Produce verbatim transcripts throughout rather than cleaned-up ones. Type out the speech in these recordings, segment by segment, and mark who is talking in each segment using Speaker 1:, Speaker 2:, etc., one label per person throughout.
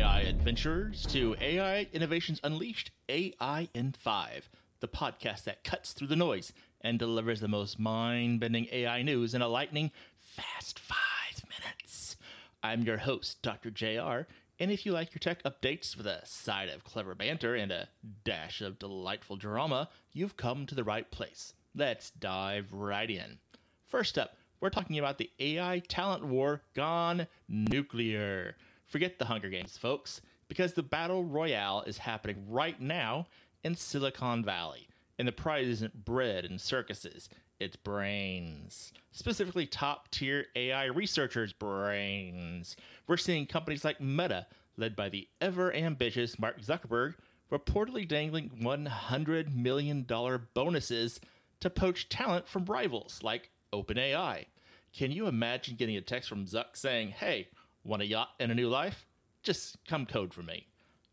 Speaker 1: I adventurers, to A I Innovations Unleashed, A I in five, the podcast that cuts through the noise and delivers the most mind-bending A I news in a lightning fast five minutes. I'm your host, Doctor J R, and if you like your tech updates with a side of clever banter and a dash of delightful drama, you've come to the right place. Let's dive right in. First up, we're talking about the A I talent war gone nuclear. Forget the Hunger Games, folks, because the battle royale is happening right now in Silicon Valley. And the prize isn't bread and circuses, it's brains. Specifically top-tier A I researchers' brains. We're seeing companies like Meta, led by the ever-ambitious Mark Zuckerberg, reportedly dangling one hundred million dollars bonuses to poach talent from rivals like OpenAI. Can you imagine getting a text from Zuck saying, hey, want a yacht and a new life? Just come code for me.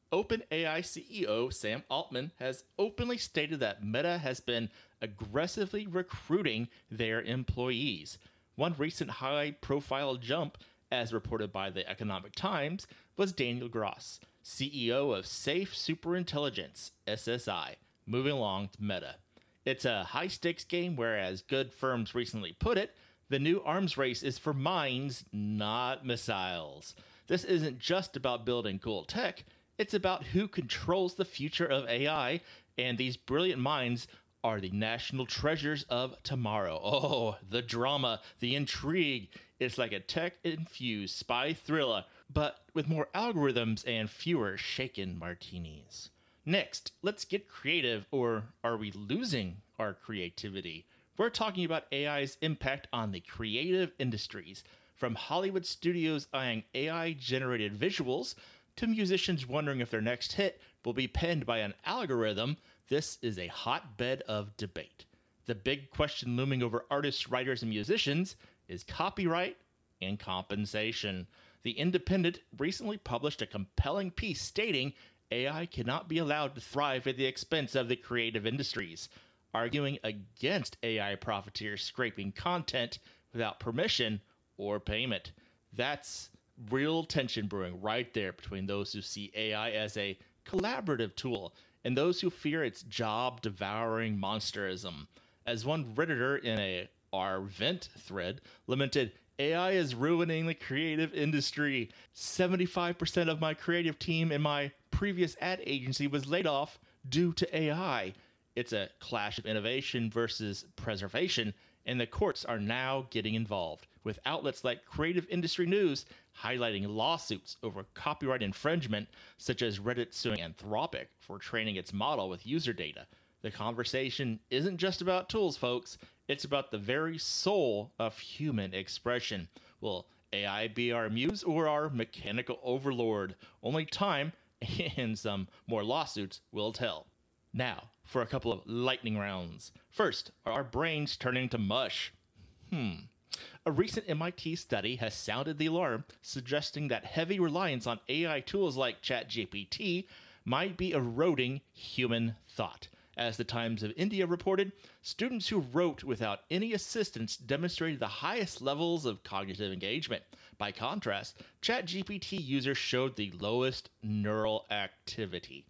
Speaker 1: OpenAI C E O Sam Altman has openly stated that Meta has been aggressively recruiting their employees. One recent high-profile jump, as reported by the Economic Times, was Daniel Gross, C E O of Safe Superintelligence, S S I, moving along to Meta. It's a high-stakes game where, as good firms recently put it, the new arms race is for minds, not missiles. This isn't just about building cool tech, it's about who controls the future of A I, and these brilliant minds are the national treasures of tomorrow. Oh, the drama, the intrigue. It's like a tech-infused spy thriller, but with more algorithms and fewer shaken martinis. Next, let's get creative, or are we losing our creativity? We're talking about A I's impact on the creative industries, from Hollywood studios eyeing A I-generated visuals to musicians wondering if their next hit will be penned by an algorithm. This is a hotbed of debate. The big question looming over artists, writers, and musicians is copyright and compensation. The Independent recently published a compelling piece stating A I cannot be allowed to thrive at the expense of the creative industries, arguing against A I profiteers scraping content without permission or payment. That's real tension brewing right there between those who see A I as a collaborative tool and those who fear its job-devouring monsterism. As one Redditor in a r vent thread lamented, A I is ruining the creative industry. seventy-five percent of my creative team in my previous ad agency was laid off due to A I. It's a clash of innovation versus preservation, and the courts are now getting involved, with outlets like Creative Industry News highlighting lawsuits over copyright infringement, such as Reddit suing Anthropic for training its model with user data. The conversation isn't just about tools, folks. It's about the very soul of human expression. Will A I be our muse or our mechanical overlord? Only time and some more lawsuits will tell. Now, for a couple of lightning rounds. First, are our brains turning to mush? Hmm. A recent M I T study has sounded the alarm, suggesting that heavy reliance on A I tools like ChatGPT might be eroding human thought. As the Times of India reported, students who wrote without any assistance demonstrated the highest levels of cognitive engagement. By contrast, ChatGPT users showed the lowest neural activity.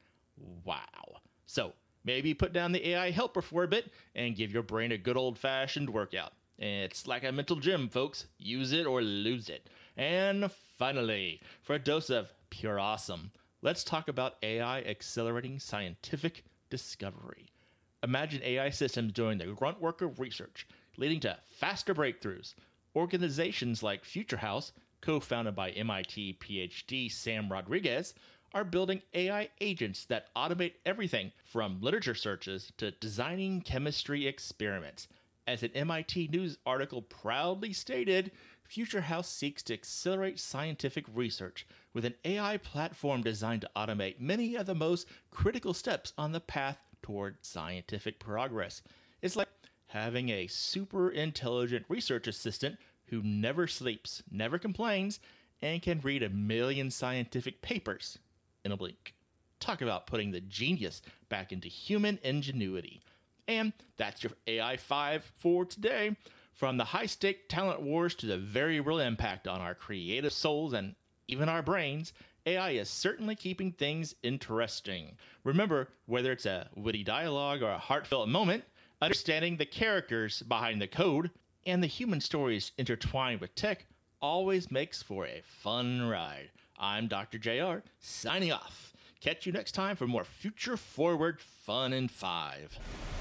Speaker 1: Wow. So, maybe put down the A I helper for a bit and give your brain a good old-fashioned workout. It's like a mental gym, folks. Use it or lose it. And finally, for a dose of pure awesome, let's talk about A I accelerating scientific discovery. Imagine A I systems doing the grunt work of research, leading to faster breakthroughs. Organizations like Future House, co-founded by M I T PhD Sam Rodriguez, are building A I agents that automate everything from literature searches to designing chemistry experiments. As an M I T News article proudly stated, Future House seeks to accelerate scientific research with an A I platform designed to automate many of the most critical steps on the path toward scientific progress. It's like having a super intelligent research assistant who never sleeps, never complains, and can read a million scientific papers in a blink. Talk about putting the genius back into human ingenuity. And that's your A I five for today. From the high-stake talent wars to the very real impact on our creative souls and even our brains, A I is certainly keeping things interesting. Remember, whether it's a witty dialogue or a heartfelt moment, understanding the characters behind the code and the human stories intertwined with tech always makes for a fun ride. I'm Doctor J R, signing off. Catch you next time for more future-forward fun in five.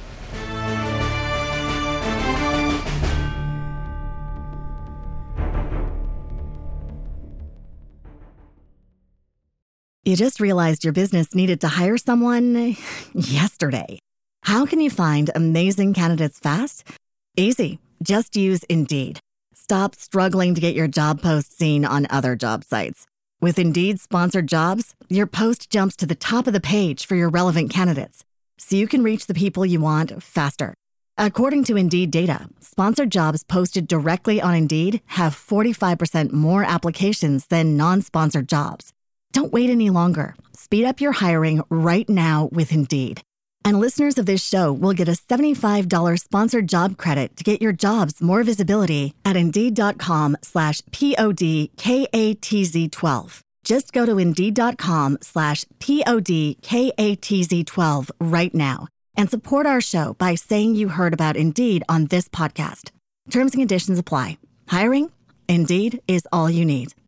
Speaker 2: You just realized your business needed to hire someone yesterday. How can you find amazing candidates fast? Easy. Just use Indeed. Stop struggling to get your job post seen on other job sites. With Indeed sponsored jobs, your post jumps to the top of the page for your relevant candidates, so you can reach the people you want faster. According to Indeed data, sponsored jobs posted directly on Indeed have forty-five percent more applications than non-sponsored jobs. Don't wait any longer. Speed up your hiring right now with Indeed. And listeners of this show will get a seventy-five dollars sponsored job credit to get your jobs more visibility at Indeed.com slash P-O-D-K-A-T-Z-12. Just go to Indeed.com slash P-O-D-K-A-T-Z-12 right now and support our show by saying you heard about Indeed on this podcast. Terms and conditions apply. Hiring? Indeed is all you need.